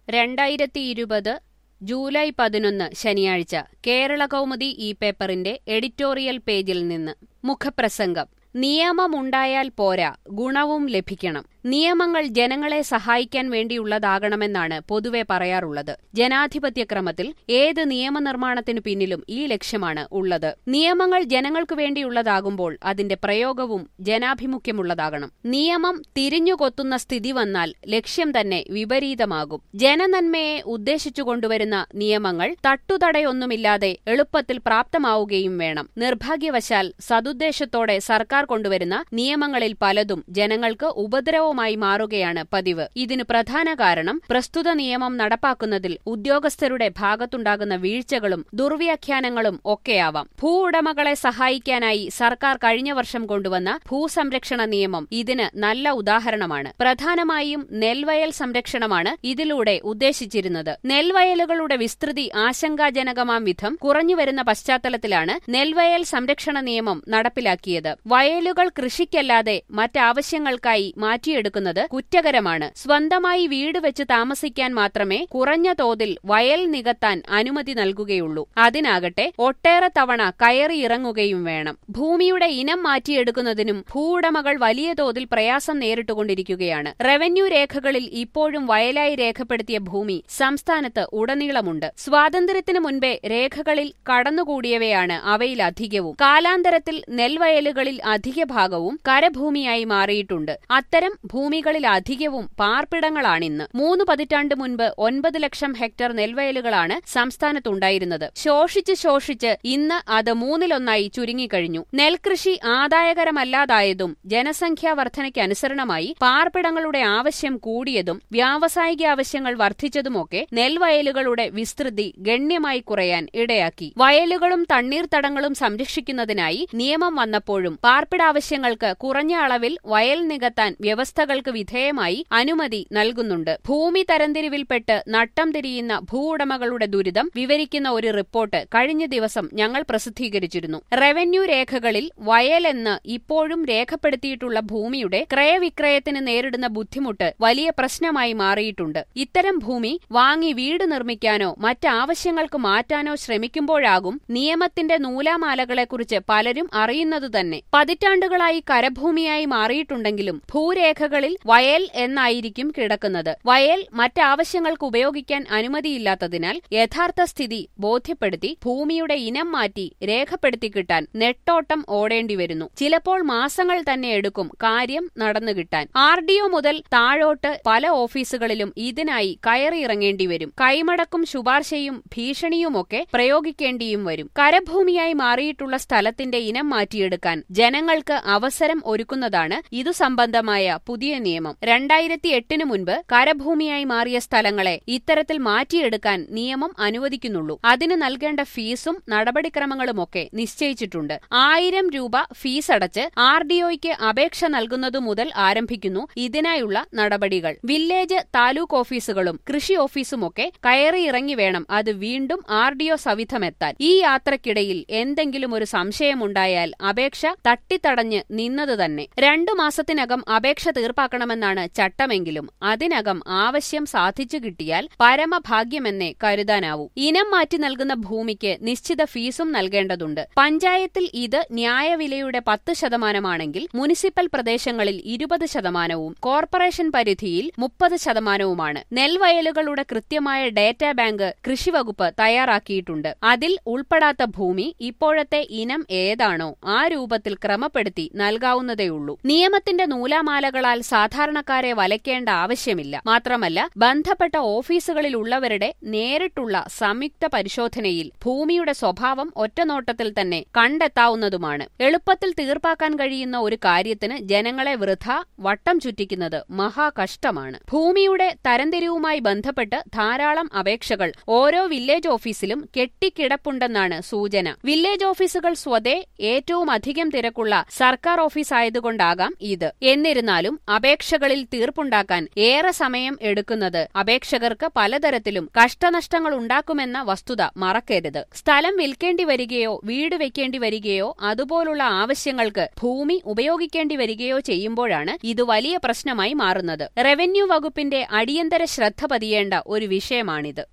2020 July 11 ശനിയാഴ്ച കേരളകൗമുദി ഈ പേപ്പറിന്റെ എഡിറ്റോറിയൽ പേജിൽ നിന്ന് മുഖപ്രസംഗം. നിയമമുണ്ടായാൽ പോരാ, ഗുണവും ലഭിക്കണം. നിയമങ്ങൾ ജനങ്ങളെ സഹായിക്കാൻ വേണ്ടിയുള്ളതാകണമെന്നാണ് പൊതുവെ പറയാറുള്ളത്. ജനാധിപത്യക്രമത്തിൽ ഏത് നിയമനിർമ്മാണത്തിനു പിന്നിലും ഈ ലക്ഷ്യമാണ് ഉള്ളത്. നിയമങ്ങൾ ജനങ്ങൾക്കു വേണ്ടിയുള്ളതാകുമ്പോൾ അതിന്റെ പ്രയോഗവും ജനാഭിമുഖ്യമുള്ളതാകണം. നിയമം തിരിഞ്ഞുകൊത്തുന്ന സ്ഥിതി വന്നാൽ ലക്ഷ്യം തന്നെ വിപരീതമാകും. ജനനന്മയെ ഉദ്ദേശിച്ചു കൊണ്ടുവരുന്ന നിയമങ്ങൾ തട്ടുതടയൊന്നുമില്ലാതെ എളുപ്പത്തിൽ പ്രാപ്തമാവുകയും വേണം. നിർഭാഗ്യവശാൽ സതുദ്ദേശത്തോടെ സർക്കാർ കൊണ്ടുവരുന്ന നിയമങ്ങളിൽ പലതും ജനങ്ങൾക്ക് ഉപദ്രവമായി മാറുകയാണ് പതിവ്. ഇതിനു പ്രധാന കാരണം പ്രസ്തുത നിയമം നടപ്പാക്കുന്നതിൽ ഉദ്യോഗസ്ഥരുടെ ഭാഗത്തുണ്ടാകുന്ന വീഴ്ചകളും ദുർവ്യാഖ്യാനങ്ങളും ഒക്കെയാവാം. ഭൂവുടമകളെ സഹായിക്കാനായി സർക്കാർ കഴിഞ്ഞ വർഷം കൊണ്ടുവന്ന ഭൂസംരക്ഷണ നിയമം ഇതിന് നല്ല ഉദാഹരണമാണ്. പ്രധാനമായും നെൽവയൽ സംരക്ഷണമാണ് ഇതിലൂടെ ഉദ്ദേശിച്ചിരുന്നത്. നെൽവയലുകളുടെ വിസ്തൃതി ആശങ്കാജനകമാം വിധം കുറഞ്ഞുവരുന്ന പശ്ചാത്തലത്തിലാണ് നെൽവയൽ സംരക്ഷണ നിയമം നടപ്പിലാക്കിയത്. വയലുകൾ കൃഷിക്കല്ലാതെ മറ്റാവശ്യങ്ങൾക്കായി മാറ്റിയെടുക്കുന്നത് കുറ്റകരമാണ്. സ്വന്തമായി വീട് വെച്ച് താമസിക്കാൻ മാത്രമേ കുറഞ്ഞ തോതിൽ വയൽ നികത്താൻ അനുമതി നൽകുകയുള്ളൂ. അതിനാകട്ടെ ഒട്ടേറെ തവണ കയറിയിറങ്ങുകയും വേണം. ഭൂമിയുടെ ഇനം മാറ്റിയെടുക്കുന്നതിനും ഭൂവുടമകൾ വലിയ തോതിൽ പ്രയാസം നേരിട്ടുകൊണ്ടിരിക്കുകയാണ്. റവന്യൂ രേഖകളിൽ ഇപ്പോഴും വയലായി രേഖപ്പെടുത്തിയ ഭൂമി സംസ്ഥാനത്ത് ഉടനീളമുണ്ട്. സ്വാതന്ത്ര്യത്തിനു മുൻപേ രേഖകളിൽ കടന്നുകൂടിയവയാണ് അവയിലധികവും. കാലാന്തരത്തിൽ നെൽവയലുകളിൽ അധിക ഭാഗവും കരഭൂമിയായി മാറിയിട്ടുണ്ട്. അത്തരം ഭൂമികളിലധികവും പാർപ്പിടങ്ങളാണിന്ന്. 3 പതിറ്റാണ്ട് മുൻപ് 9 ലക്ഷം ഹെക്ടർ നെൽവയലുകളാണ് സംസ്ഥാനത്തുണ്ടായിരുന്നത്. ശോഷിച്ച് ഇന്ന് അത് 1/3 ചുരുങ്ങിക്കഴിഞ്ഞു. നെൽകൃഷി ആദായകരമല്ലാതായതും ജനസംഖ്യാ വർധനയ്ക്കനുസരണമായി പാർപ്പിടങ്ങളുടെ ആവശ്യം കൂടിയതും വ്യാവസായിക ആവശ്യങ്ങൾ വർദ്ധിച്ചതുമൊക്കെ നെൽവയലുകളുടെ വിസ്തൃതി ഗണ്യമായി കുറയാൻ ഇടയാക്കി. വയലുകളും തണ്ണീർത്തടങ്ങളും സംരക്ഷിക്കുന്നതിനായി നിയമം വന്നപ്പോഴും പാർപ്പിടാവശ്യങ്ങൾക്ക് കുറഞ്ഞ അളവിൽ വയൽ നികത്താൻ വ്യവസ്ഥകൾക്ക് വിധേയമായി അനുമതി നൽകുന്നുണ്ട്. ഭൂമി തരംതിരിവിൽപ്പെട്ട് നട്ടം തിരിയുന്ന ഭൂവുടമകളുടെ ദുരിതം വിവരിക്കുന്ന ഒരു റിപ്പോർട്ട് കഴിഞ്ഞ ദിവസം ഞങ്ങൾ പ്രസിദ്ധീകരിച്ചിരുന്നു. റവന്യൂ രേഖകളിൽ വയലെന്ന് ഇപ്പോഴും രേഖപ്പെടുത്തിയിട്ടുള്ള ഭൂമിയുടെ ക്രയവിക്രയത്തിന് നേരിടുന്ന ബുദ്ധിമുട്ട് വലിയ പ്രശ്നമായി മാറിയിട്ടുണ്ട്. ഇത്തരം ഭൂമി വാങ്ങി വീട് നിർമ്മിക്കാനോ മറ്റാവശ്യങ്ങൾക്ക് മാറ്റാനോ ശ്രമിക്കുമ്പോഴാകും നിയമത്തിന്റെ നൂലാമാലകളെക്കുറിച്ച് പലരും അറിയുന്നത് തന്നെ. പതിറ്റാണ്ടുകളായി കരഭൂമിയായി മാറിയിട്ടുണ്ടെങ്കിലും ഭൂരേഖകളിൽ വയൽ എന്നായിരിക്കും കിടക്കുന്നത്. വയൽ മറ്റാവശ്യങ്ങൾക്ക് ഉപയോഗിക്കാൻ അനുമതിയില്ലാത്തതിനാൽ യഥാർത്ഥ സ്ഥിതി ബോധ്യപ്പെടുത്തി ഭൂമിയുടെ ഇനം മാറ്റി രേഖപ്പെടുത്തി കിട്ടാൻ നെട്ടോട്ടം ഓടേണ്ടി വരുന്നു. ചിലപ്പോൾ മാസങ്ങൾ തന്നെ എടുക്കും കാര്യം നടന്നു കിട്ടാൻ. RDO മുതൽ താഴോട്ട് പല ഓഫീസുകളിലും ഇതിനായി കയറിയിറങ്ങേണ്ടി വരും. കൈമടക്കും ശുപാർശയും ഭീഷണിയുമൊക്കെ പ്രയോഗിക്കേണ്ടിയും വരും. കരഭൂമിയായി മാറിയിട്ടുള്ള സ്ഥലത്തിന്റെ ഇനം മാറ്റിയെടുക്കാൻ ജനങ്ങൾക്ക് അവസരം ഒരുക്കുന്നതാണ് ഇതു സംബന്ധമായ പുതിയ നിയമം. 2008 മുൻപ് കരഭൂമിയായി മാറിയ സ്ഥലങ്ങളെ ഇത്തരത്തിൽ മാറ്റിയെടുക്കാൻ നിയമം അനുവദിക്കുന്നുള്ളൂ. അതിന് നൽകേണ്ട ഫീസും നടപടിക്രമങ്ങളുമൊക്കെ നിശ്ചയിച്ചിട്ടുണ്ട്. 1000 രൂപ ഫീസടച്ച് RDOയ്ക്ക് അപേക്ഷ നൽകുന്നതു മുതൽ ആരംഭിക്കുന്നു ഇതിനായുള്ള നടപടികൾ. വില്ലേജ്, താലൂക്ക് ഓഫീസുകളും കൃഷി ഓഫീസുമൊക്കെ കയറിയിറങ്ങി വേണം അത് വീണ്ടും RDO സവിധമെത്താൻ. ഈ യാത്രക്കിടയിൽ എന്തെങ്കിലും ഒരു സംശയമുണ്ടായാൽ അപേക്ഷ തട്ടിത്തടഞ്ഞ് നിന്നത് തന്നെ. 2 മാസത്തിനകം അപേക്ഷ തീർപ്പാക്കണമെന്നാണ് ചട്ടമെങ്കിലും അതിനകം ആവശ്യം സാധിച്ചു കിട്ടിയാൽ പരമഭാഗ്യമെന്നേ കരുതാനാവൂ. ഇനം മാറ്റി നൽകുന്ന ഭൂമിക്ക് നിശ്ചിത ഫീസും നൽകേണ്ടതുണ്ട്. പഞ്ചായത്തിൽ ഇത് ന്യായവിലയുടെ 10% മുനിസിപ്പൽ പ്രദേശങ്ങളിൽ 20%, കോർപ്പറേഷൻ പരിധിയിൽ 30%. നെൽവയലുകളുടെ കൃത്യമായ ഡേറ്റാ ബാങ്ക് കൃഷിവകുപ്പ് തയ്യാറാക്കിയിട്ടുണ്ട്. അതിൽ ഉൾപ്പെടാത്ത ഭൂമി ഇപ്പോഴത്തെ ഇനം ഏതാണോ ആ രൂപത്തിൽ ക്രമപ്പെടുത്തി നൽകാവുന്നതേയുള്ളൂ. നിയമത്തിന്റെ നൂലാമാലകളാൽ സാധാരണക്കാരെ വലയ്ക്കേണ്ട ആവശ്യമില്ല. മാത്രമല്ല ബന്ധപ്പെട്ട ഓഫീസുകളിലുള്ളവരുടെ നേരിട്ടുള്ള സംയുക്ത പരിശോധനയിൽ ഭൂമിയുടെ സ്വഭാവം ഒറ്റനോട്ടത്തിൽ തന്നെ കണ്ടെത്താവുന്നതുമാണ്. എളുപ്പത്തിൽ തീർപ്പാക്കാൻ കഴിയുന്ന ഒരു കാര്യത്തിന് ജനങ്ങളെ വൃഥ വട്ടം ചുറ്റിക്കുന്നത് മഹാകഷ്ടമാണ്. ഭൂമിയുടെ തരംതിരിവുമായി ബന്ധപ്പെട്ട് ധാരാളം അപേക്ഷകൾ ഓരോ വില്ലേജ് ഓഫീസിലും കെട്ടിക്കിടപ്പുണ്ടെന്നാണ് സൂചന. വില്ലേജ് ഓഫീസുകൾ സ്വതേ ഏറ്റവും അധികം തിരക്കുള്ള സർക്കാർ ഓഫീസായതുകൊണ്ടാകാം ഇത്. എന്നിരുന്നാലും അപേക്ഷകളിൽ തീർപ്പുണ്ടാക്കാൻ ഏറെ സമയം എടുക്കുന്നത് അപേക്ഷകർക്ക് പലതരത്തിലും കഷ്ടനഷ്ടങ്ങൾ ഉണ്ടാക്കുമെന്ന വസ്തുത മറക്കരുത്. സ്ഥലം വിൽക്കേണ്ടി വരികയോ വീട് വെക്കേണ്ടി വരികയോ അതുപോലുള്ള ആവശ്യങ്ങൾക്ക് ഭൂമി ഉപയോഗിക്കേണ്ടി വരികയോ ചെയ്യുമ്പോഴാണ് ഇത് വലിയ പ്രശ്നമായി മാറുന്നത്. റവന്യൂ വകുപ്പിന്റെ അടിയന്തര ശ്രദ്ധ പതിയേണ്ട ഒരു വിഷയമാണിത്.